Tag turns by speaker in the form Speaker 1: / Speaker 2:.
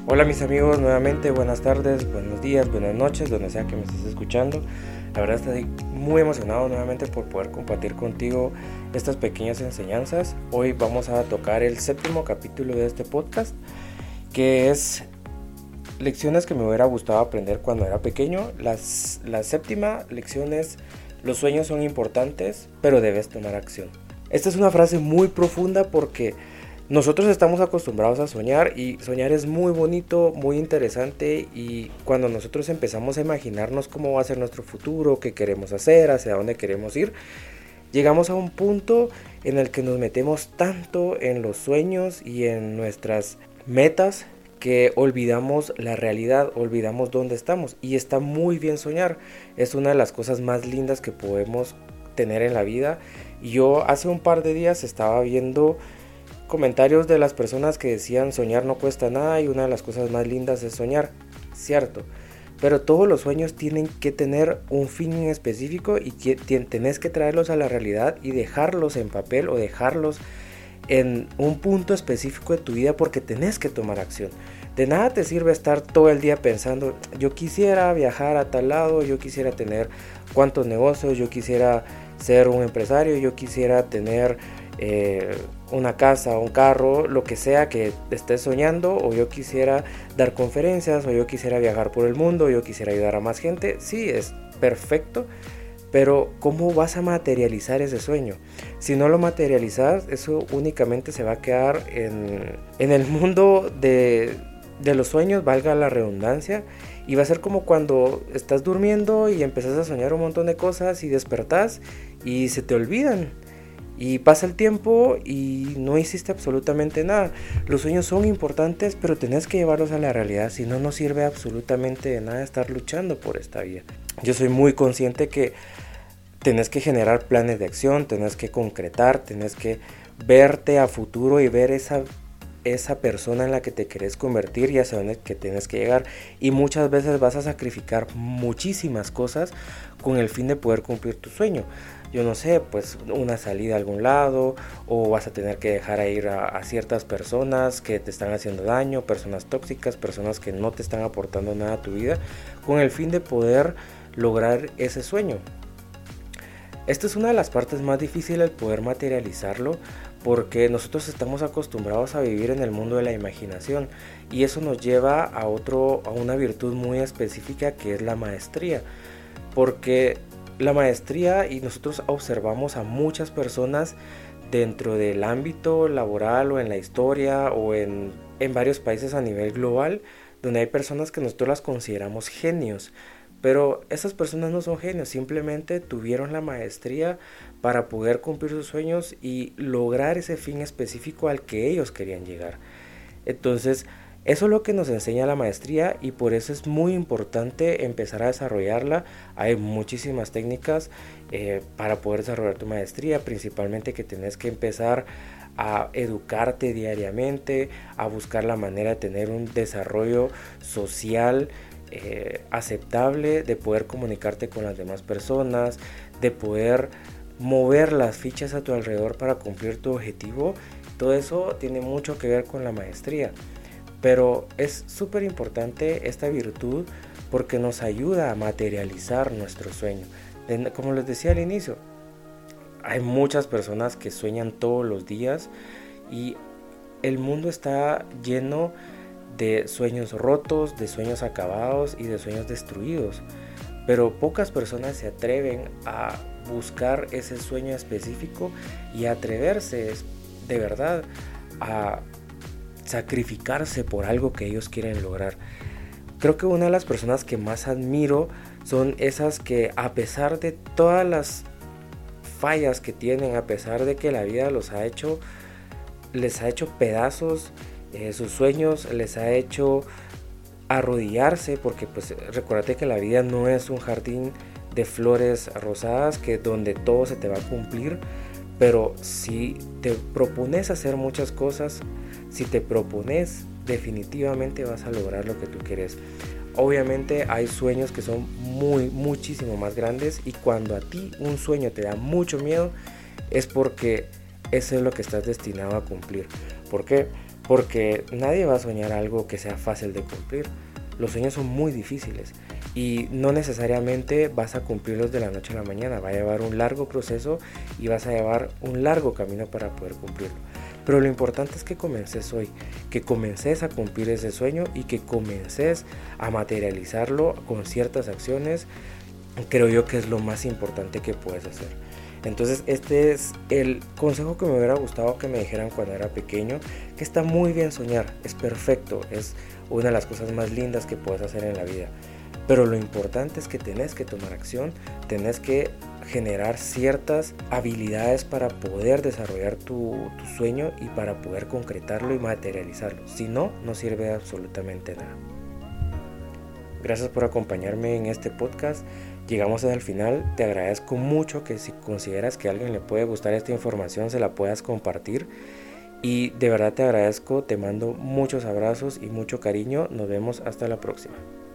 Speaker 1: Hola mis amigos, nuevamente buenas tardes, buenos días, buenas noches, donde sea que me estés escuchando. La verdad estoy muy emocionado nuevamente por poder compartir contigo estas pequeñas enseñanzas. Hoy vamos a tocar el séptimo capítulo de este podcast, que es lecciones que me hubiera gustado aprender cuando era pequeño. La séptima lección es: los sueños son importantes, pero debes tomar acción. Esta es una frase muy profunda porque nosotros estamos acostumbrados a soñar y soñar es muy bonito, muy interesante, y cuando nosotros empezamos a imaginarnos cómo va a ser nuestro futuro, qué queremos hacer, hacia dónde queremos ir, llegamos a un punto en el que nos metemos tanto en los sueños y en nuestras metas que olvidamos la realidad, olvidamos dónde estamos. Y está muy bien soñar, es una de las cosas más lindas que podemos tener en la vida. Y yo hace un par de días estaba viendo comentarios de las personas que decían soñar no cuesta nada y una de las cosas más lindas es soñar, cierto, pero todos los sueños tienen que tener un fin en específico y tenés que traerlos a la realidad y dejarlos en papel o dejarlos en un punto específico de tu vida, porque tenés que tomar acción. De nada te sirve estar todo el día pensando yo quisiera viajar a tal lado, yo quisiera tener cuantos negocios, yo quisiera ser un empresario, yo quisiera tener una casa, un carro, lo que sea que estés soñando, o yo quisiera dar conferencias, o yo quisiera viajar por el mundo, o yo quisiera ayudar a más gente. Sí, es perfecto, pero ¿cómo vas a materializar ese sueño? Si no lo materializas, eso únicamente se va a quedar en el mundo de los sueños, valga la redundancia, y va a ser como cuando estás durmiendo y empezás a soñar un montón de cosas y despertás y se te olvidan. Y pasa el tiempo y no hiciste absolutamente nada. Los sueños son importantes, pero tenés que llevarlos a la realidad. Si no, no sirve absolutamente de nada estar luchando por esta vida. Yo soy muy consciente que tenés que generar planes de acción, tenés que concretar, tenés que verte a futuro y ver esa persona en la que te querés convertir y hacia dónde que tienes que llegar. Y muchas veces vas a sacrificar muchísimas cosas con el fin de poder cumplir tu sueño. Yo no sé, pues una salida a algún lado, o vas a tener que dejar a ir a ciertas personas que te están haciendo daño, personas tóxicas, personas que no te están aportando nada a tu vida, con el fin de poder lograr ese sueño. Esta es una de las partes más difíciles, el poder materializarlo, porque nosotros estamos acostumbrados a vivir en el mundo de la imaginación, y eso nos lleva a una virtud muy específica, que es la maestría. Porque la maestría, y nosotros observamos a muchas personas dentro del ámbito laboral o en la historia o en varios países a nivel global, donde hay personas que nosotros las consideramos genios. Pero esas personas no son genios, simplemente tuvieron la maestría para poder cumplir sus sueños y lograr ese fin específico al que ellos querían llegar. Entonces, eso es lo que nos enseña la maestría, y por eso es muy importante empezar a desarrollarla. Hay muchísimas técnicas para poder desarrollar tu maestría, principalmente que tenés que empezar a educarte diariamente, a buscar la manera de tener un desarrollo social aceptable, de poder comunicarte con las demás personas, de poder mover las fichas a tu alrededor para cumplir tu objetivo. Todo eso tiene mucho que ver con la maestría, pero es súper importante esta virtud porque nos ayuda a materializar nuestro sueño. Como les decía al inicio, hay muchas personas que sueñan todos los días, y el mundo está lleno de sueños rotos, de sueños acabados y de sueños destruidos, pero pocas personas se atreven a buscar ese sueño específico y a atreverse de verdad a sacrificarse por algo que ellos quieren lograr. Creo que una de las personas que más admiro son esas que, a pesar de todas las fallas que tienen, a pesar de que la vida les ha hecho pedazos, sus sueños, les ha hecho arrodillarse, porque pues recuérdate que la vida no es un jardín de flores rosadas que donde todo se te va a cumplir. Pero si te propones hacer muchas cosas, si te propones, definitivamente vas a lograr lo que tú quieres. Obviamente hay sueños que son muchísimo más grandes, y cuando a ti un sueño te da mucho miedo es porque eso es lo que estás destinado a cumplir. ¿Por qué? porque nadie va a soñar algo que sea fácil de cumplir. Los sueños son muy difíciles y no necesariamente vas a cumplirlos de la noche a la mañana. Va a llevar un largo proceso y vas a llevar un largo camino para poder cumplirlo. Pero lo importante es que comences hoy, que comences a cumplir ese sueño y que comences a materializarlo con ciertas acciones. Creo yo que es lo más importante que puedes hacer. Entonces este es el consejo que me hubiera gustado que me dijeran cuando era pequeño, que está muy bien soñar, es perfecto, es una de las cosas más lindas que puedes hacer en la vida. Pero lo importante es que tenés que tomar acción, tenés que generar ciertas habilidades para poder desarrollar tu sueño y para poder concretarlo y materializarlo. Si no, no sirve de absolutamente nada. Gracias por acompañarme en este podcast. Llegamos al final. Te agradezco mucho que si consideras que a alguien le puede gustar esta información, se la puedas compartir. Y de verdad te agradezco, te mando muchos abrazos y mucho cariño. Nos vemos hasta la próxima.